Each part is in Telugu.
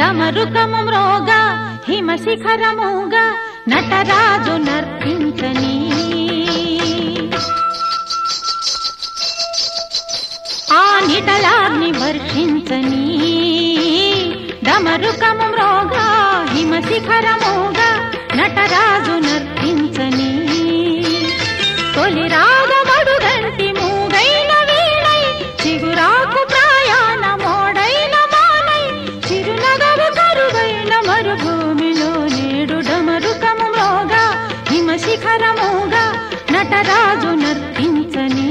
డమరుకము మ్రోగా హిమశిఖరముగా నటరాజు నర్తించని ఆ నిటలాగ్ని వర్షించని డమరుకము మ్రోగా హిమశిఖరముగా నటరాజు నర్తించని తొలి రాగమడుగంటి మూగైన వీణై చిగురాకు ప్రయాణ మోడైన మానై చిరునగవు కరువైన మరుభూమిలో నేడు డమరుకము మ్రోగా హిమశిఖరముగా నటరాజు నర్తించని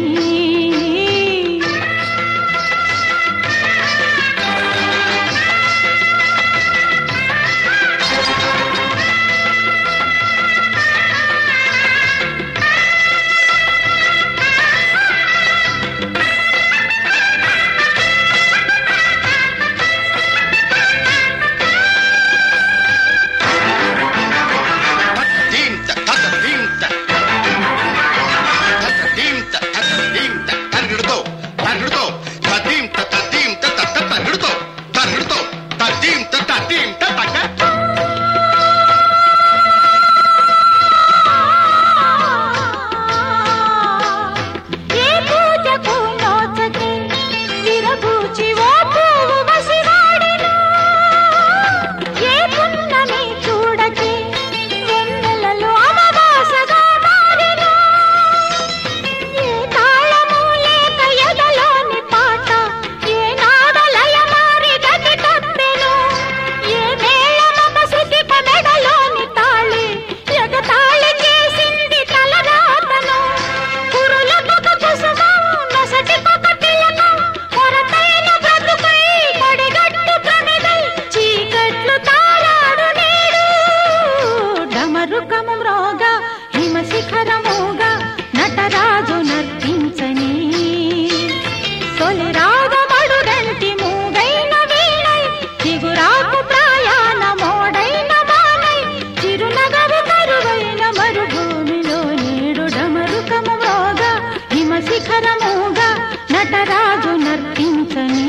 నటరాజు నర్తించని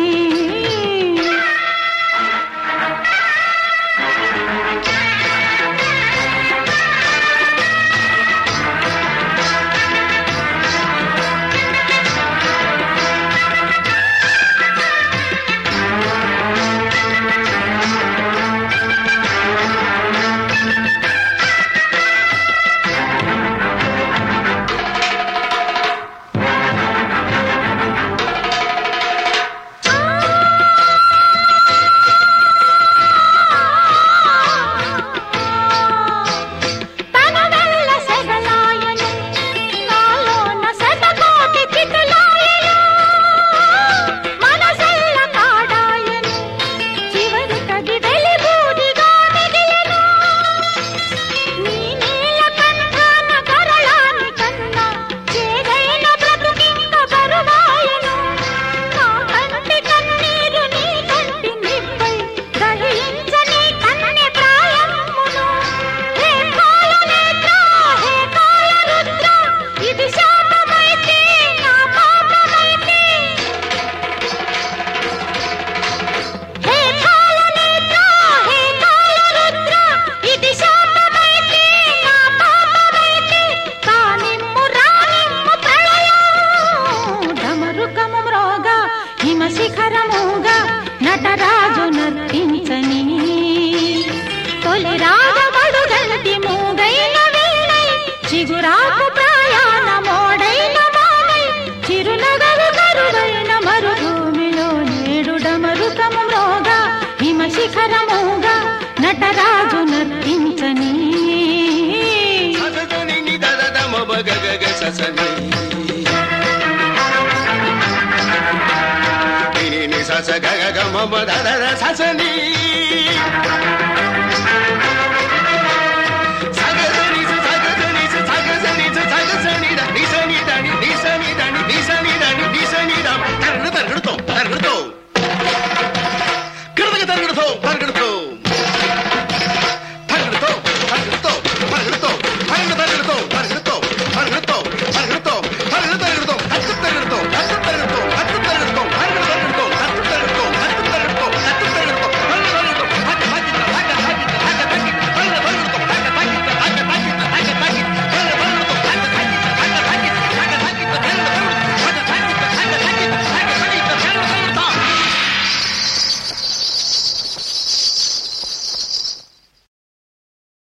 హిమశిఖరముగా నటరాజు నర్తించని తొలి రాగమడుగంటి మూగైన వీణై చిగురాకు ప్రయాణ మోడైన మానై చిరునగవు కరువైన మరుభూమిలో నేడు డమరుకము మ్రోగా హిమశిఖరముగా నటరాజు నర్తించని స గ గ మ ద ద స ని